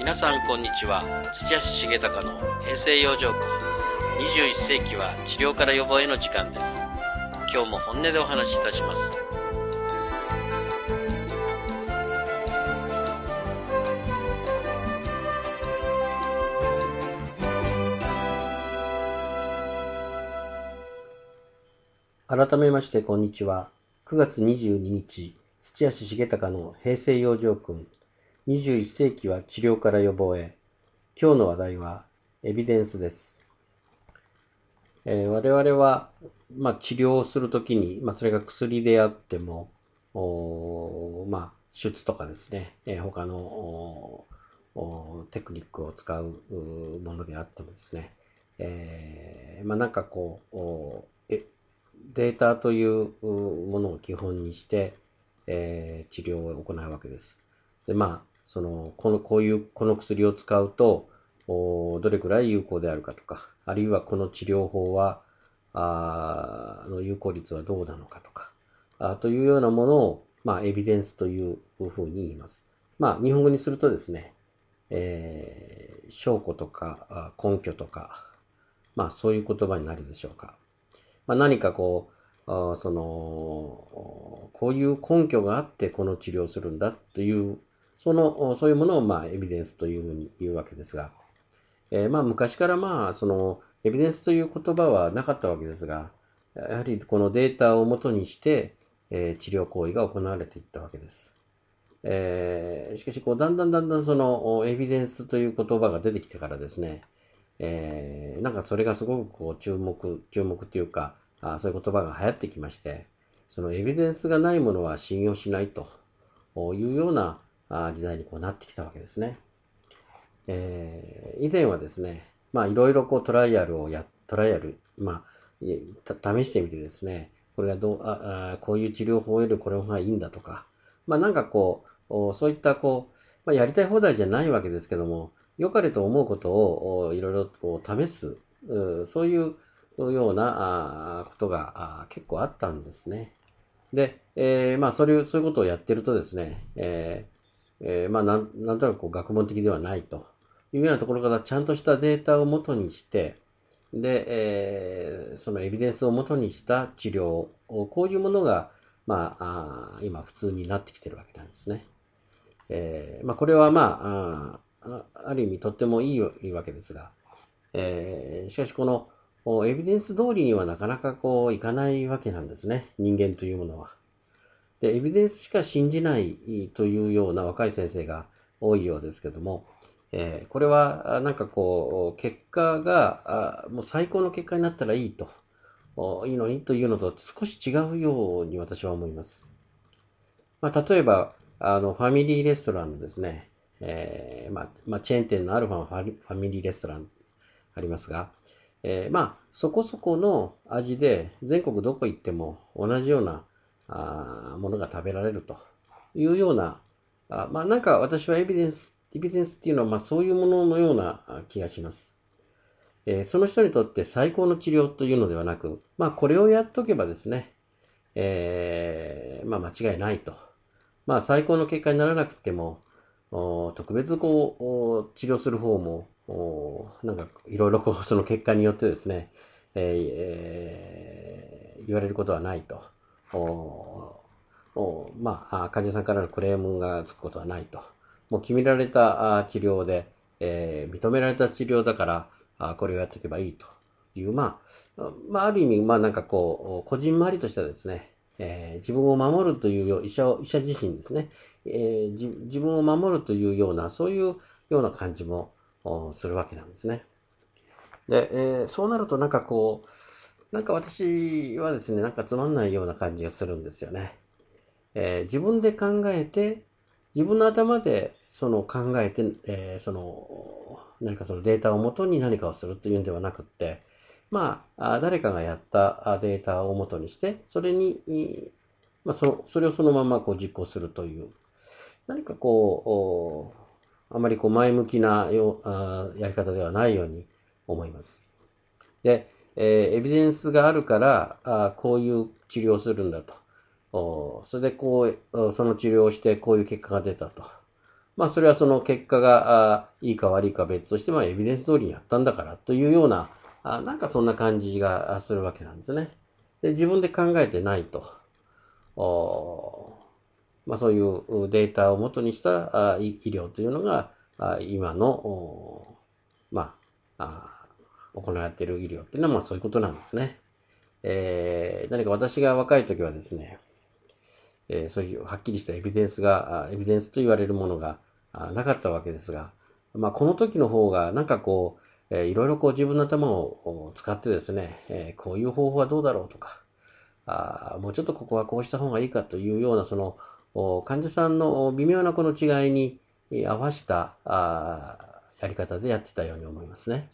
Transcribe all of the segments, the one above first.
皆さんこんにちは。土屋重隆の平成養生訓。21世紀は治療から予防への時間です。今日も本音でお話しいたします。改めましてこんにちは。9月22日、土屋重隆の平成養生訓。21世紀は治療から予防へ。今日の話題はエビデンスです。我々は、治療をするときに、それが薬であっても、手術とかですね、他のテクニックを使うものであってもですね、データというものを基本にして、治療を行うわけです。で、この薬を使うと、どれくらい有効であるかとか、あるいはこの治療法は、の有効率はどうなのかとか、というようなものを、エビデンスというふうに言います。日本語にするとですね、証拠とか根拠とか、そういう言葉になるでしょうか。何かこういう根拠があってこの治療をするんだという、そういうものをエビデンスというふうに言うわけですが、昔からエビデンスという言葉はなかったわけですが、やはりこのデータをもとにして、治療行為が行われていったわけです。しかしだんだんそのエビデンスという言葉が出てきてからですね、それがすごく注目というか、そういう言葉が流行ってきまして、そのエビデンスがないものは信用しないというような時代になってきたわけですね。以前はですね、いろいろトライアル、試してみてですね、これがこういう治療法よりこれの方がいいんだとか、そういったやりたい放題じゃないわけですけども、良かれと思うことをいろいろ試す、そういうようなことが結構あったんですね。で、そういうことをやってるとですね、なんとなく学問的ではないというようなところからちゃんとしたデータをもとにして、で、そのエビデンスをもとにした治療、こういうものが、今普通になってきているわけなんですね。これはある意味とってもいいわけですが、しかしこのエビデンス通りにはなかなかいかないわけなんですね、人間というものは。で、エビデンスしか信じないというような若い先生が多いようですけども、これは結果がもう最高の結果になったらいいいいのにというのと少し違うように私は思います。例えば、ファミリーレストランのですね、チェーン店のあるファミリーレストランありますが、そこそこの味で全国どこ行っても同じようなものが食べられるというような、私はエビデンスっていうのはそういうもののような気がします。その人にとって最高の治療というのではなく、これをやっとけばですね、間違いないと。最高の結果にならなくても、特別治療する方も、いろいろその結果によってですね、言われることはないと。患者さんからのクレームがつくことはないと。もう決められた治療で、認められた治療だから、これをやっておけばいいという、ある意味、個人回りとしてはですね、自分を守るという医者自身ですね、自分を守るというような、そういうような感じもするわけなんですね。で、そうなると私はですね、つまんないような感じがするんですよね。自分で考えて、自分の頭で考えて、何かそのデータをもとに何かをするというんではなくって、誰かがやったデータをもとにして、それをそのまま実行するという、何かあまり前向きなやり方ではないように思います。で、エビデンスがあるから、こういう治療をするんだと。それでその治療をしてこういう結果が出たと。 それはその結果がいいか悪いか別として、エビデンス通りにやったんだからというような、なんかそんな感じがするわけなんですね。で、自分で考えてないと。そういうデータを元にした医療というのが、今の、行われている医療っていうのは、そういうことなんですね。何か私が若い時はですね、そういうはっきりしたエビデンスと言われるものがなかったわけですが、この時の方が、なんかいろいろ自分の頭を使ってですね、こういう方法はどうだろうとか、もうちょっとここはこうした方がいいかというような、患者さんの微妙なこの違いに合わせたやり方でやってたように思いますね。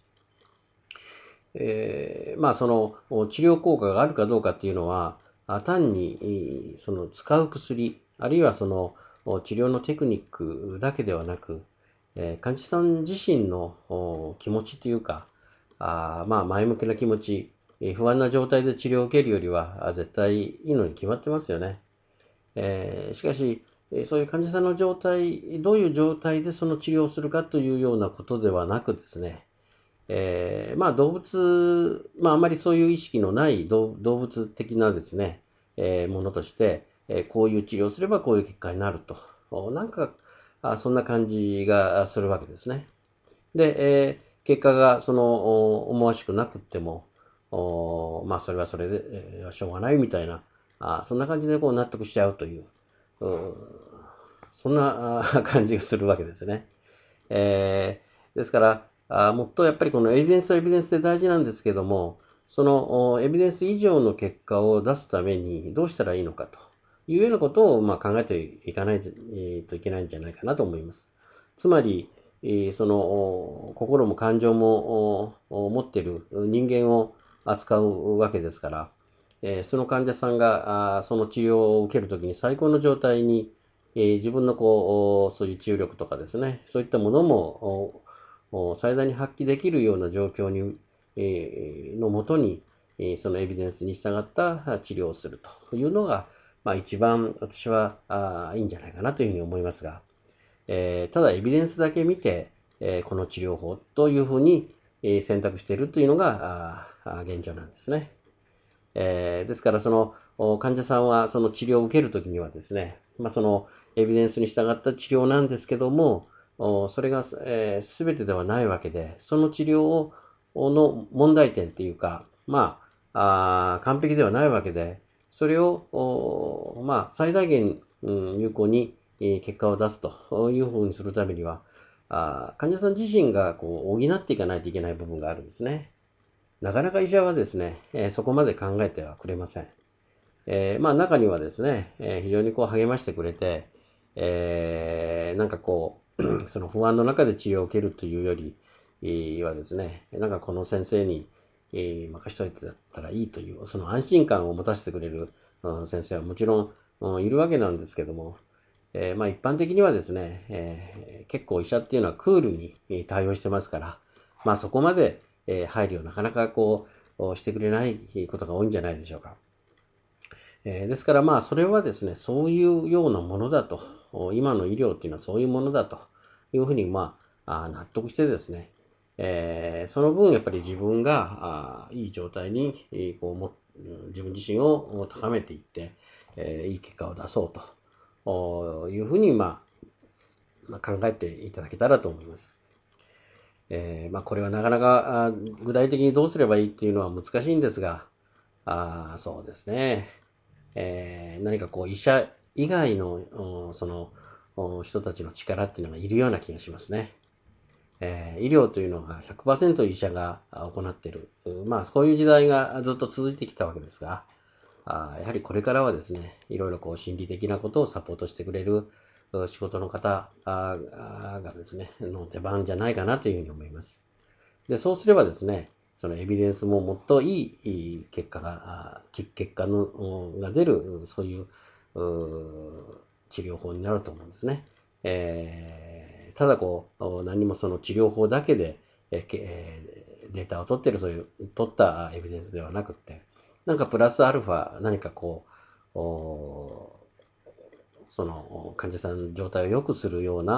その治療効果があるかどうかっていうのは、単にその使う薬、あるいはその治療のテクニックだけではなく、患者さん自身の気持ちというか、前向きな気持ち、不安な状態で治療を受けるよりは絶対いいのに決まってますよね。しかし、そういう患者さんの状態、どういう状態でその治療をするかというようなことではなくですね、動物、あまりそういう意識のない動物的なですね、ものとして、こういう治療をすればこういう結果になると。なんか、そんな感じがするわけですね。で、結果が思わしくなくっても、それはそれで、しょうがないみたいな、そんな感じで納得しちゃうという、そんな感じがするわけですね。ですから、もっとやっぱりこのエビデンスはエビデンスで大事なんですけども、そのエビデンス以上の結果を出すためにどうしたらいいのかというようなことを考えていかないといけないんじゃないかなと思います。つまり、その心も感情も持っている人間を扱うわけですから、その患者さんがその治療を受けるときに最高の状態に自分のそういう治癒力とかですね、そういったものも最大に発揮できるような状況に、のもとに、そのエビデンスに従った治療をするというのが、一番私はいいんじゃないかなというふうに思いますが、ただエビデンスだけ見て、この治療法というふうに選択しているというのが現状なんですね。ですから、その患者さんはその治療を受けるときにはですね、そのエビデンスに従った治療なんですけども、それが全てではないわけで、その治療の問題点っていうか、完璧ではないわけで、それを最大限、有効に結果を出すというふうにするためには、患者さん自身が補っていかないといけない部分があるんですね。なかなか医者はですね、そこまで考えてはくれません。中にはですね、非常に励ましてくれて、なんかその不安の中で治療を受けるというよりはですね、なんかこの先生に、任しといてだったらいいという、その安心感を持たせてくれる、先生はもちろん、いるわけなんですけども、一般的にはですね、結構医者っていうのはクールに対応してますから、そこまで、配慮をなかなかしてくれないことが多いんじゃないでしょうか。ですからそれはですね、そういうようなものだと、今の医療っていうのはそういうものだというふうに納得してですね、その分やっぱり自分がいい状態に自分自身を高めていって、いい結果を出そうというふうに考えていただけたらと思います。これはなかなか具体的にどうすればいいっていうのは難しいんですが、そうですね。何か医者以外のその人たちの力っていうのがいるような気がしますね。医療というのが100%医者が行っている。そういう時代がずっと続いてきたわけですが、やはりこれからはですね、いろいろ心理的なことをサポートしてくれる仕事の方がですね、の出番じゃないかなというふうに思います。で、そうすればですね、そのエビデンスももっといい結果が出る、そういう治療法になると思うんですね。ただ何もその治療法だけで、データを取ったエビデンスではなくって、なんかプラスアルファ、何かその患者さんの状態を良くするような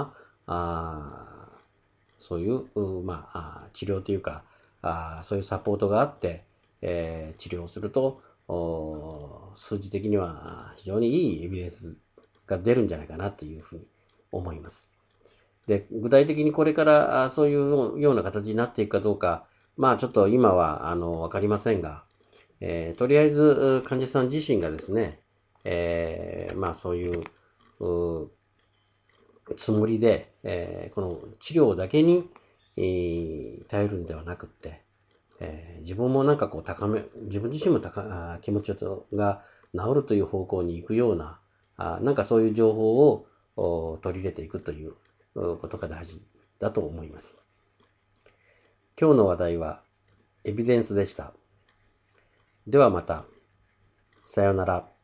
そういう、治療というか、そういうサポートがあって、治療をすると、数字的には非常にいいエビデンスが出るんじゃないかなというふうに思います。で、具体的にこれからそういうような形になっていくかどうか、ちょっと今はわかりませんが、とりあえず患者さん自身がですね、そういうつもりで、この治療だけに、頼るんではなくって、自分もなんかこう自分自身も気持ちが治るという方向に行くような、なんかそういう情報を取り入れていくということが大事だと思います。今日の話題はエビデンスでした。ではまた。さようなら。